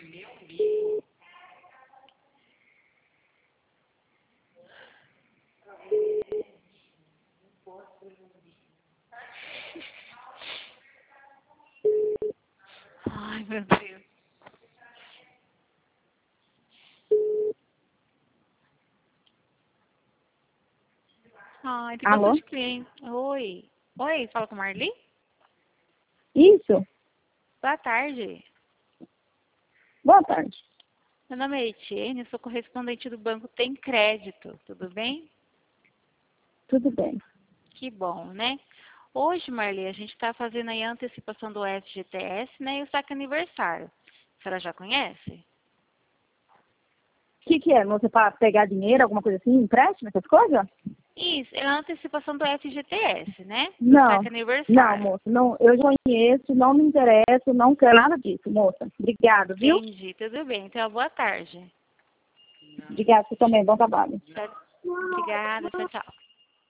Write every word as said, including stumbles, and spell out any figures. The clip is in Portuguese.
Ai, meu Deus. Ai, tem Alô? bastante cliente. Oi. Oi, fala com a Marli? Isso. Boa tarde. Boa tarde. Meu nome é Etienne, sou correspondente do Banco Tem Crédito. Tudo bem? Tudo bem. Que bom, né? Hoje, Marli, a gente está fazendo aí a antecipação do F G T S, né? E o saque aniversário. A senhora já conhece? O que, que é? Você para pegar dinheiro, alguma coisa assim, empréstimo, essas coisas? Isso, é a antecipação do F G T S, né? Do Não. saque Não, aniversário. moça. Não, eu já conheço, não me interesso, não quero nada disso, moça. Obrigada, viu? Entendi, tudo bem. Então, boa tarde. Obrigada, você também. Bom trabalho. Tá- Obrigada, tchau, tchau.